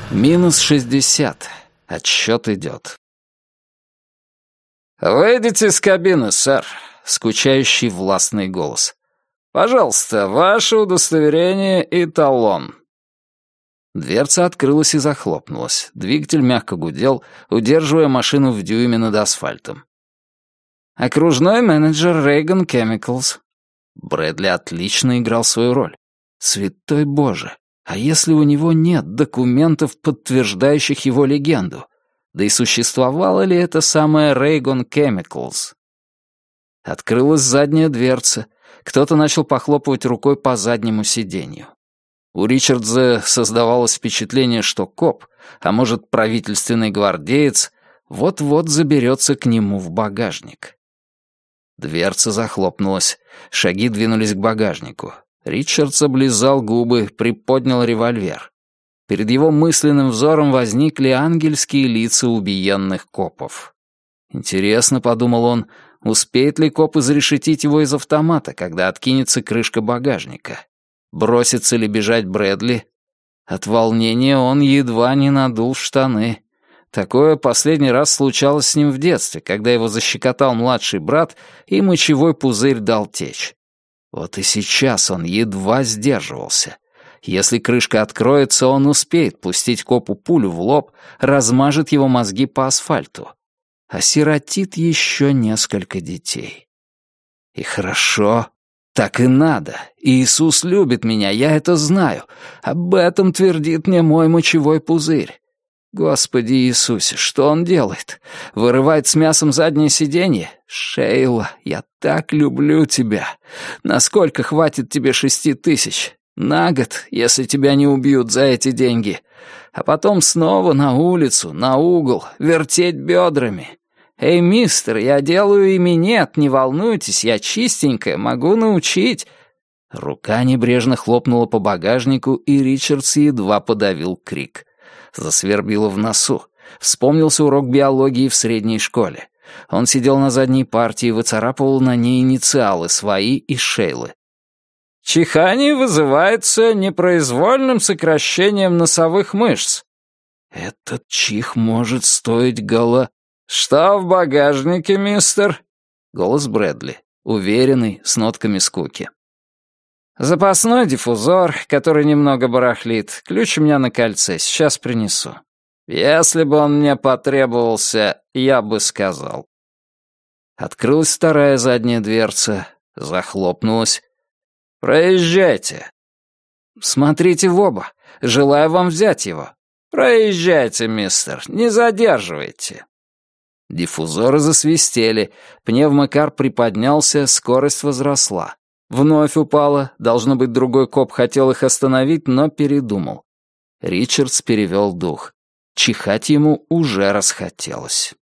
-60. Отсчет идет. «Выйдите из кабины, сэр», — скучающий властный голос. «Пожалуйста, ваше удостоверение и талон». Дверца открылась и захлопнулась. Двигатель мягко гудел, удерживая машину в дюйме над асфальтом. «Окружной менеджер Reagan Chemicals». Брэдли отлично играл свою роль. Святой Боже, а если у него нет документов, подтверждающих его легенду? Да и существовала ли это самая Reagan Chemicals? Открылась задняя дверца. Кто-то начал похлопывать рукой по заднему сиденью. У Ричардса создавалось впечатление, что коп, а может, правительственный гвардеец, вот-вот заберется к нему в багажник. Дверца захлопнулась. Шаги двинулись к багажнику. Ричардс облизал губы, приподнял револьвер. Перед его мысленным взором возникли ангельские лица убиенных копов. Интересно, подумал он, успеет ли коп изрешетить его из автомата, когда откинется крышка багажника? Бросится ли бежать Брэдли? От волнения он едва не надул штаны. Такое последний раз случалось с ним в детстве, когда его защекотал младший брат и мочевой пузырь дал течь. Вот и сейчас он едва сдерживался. Если крышка откроется, он успеет пустить копу пулю в лоб, размажет его мозги по асфальту. Осиротит еще несколько детей. И хорошо, так и надо. Иисус любит меня, я это знаю. Об этом твердит мне мой мочевой пузырь. Господи Иисусе, что он делает? Вырывает с мясом заднее сиденье? Шейла, я так люблю тебя. Насколько хватит тебе 6000? На год, если тебя не убьют за эти деньги. А потом снова на улицу, на угол, вертеть бедрами. Эй, мистер, я делаю и минет, не волнуйтесь, я чистенькая, могу научить. Рука небрежно хлопнула по багажнику, и Ричардс едва подавил крик. Засвербило в носу. Вспомнился урок биологии в средней школе. Он сидел на задней партии и выцарапывал на ней инициалы свои и Шейлы. Чихание вызывается непроизвольным сокращением носовых мышц. Этот чих может стоить «Что в багажнике, мистер?» Голос Брэдли, уверенный, с нотками скуки. «Запасной диффузор, который немного барахлит. Ключ у меня на кольце, сейчас принесу. Если бы он мне потребовался, я бы сказал». Открылась вторая задняя дверца, захлопнулась. «Проезжайте». «Смотрите в оба. Желаю вам взять его». «Проезжайте, мистер, не задерживайте». Диффузоры засвистели, пневмокар приподнялся, скорость возросла. Вновь упала, должно быть, другой коп хотел их остановить, но передумал. Ричардс перевел дух. Чихать ему уже расхотелось.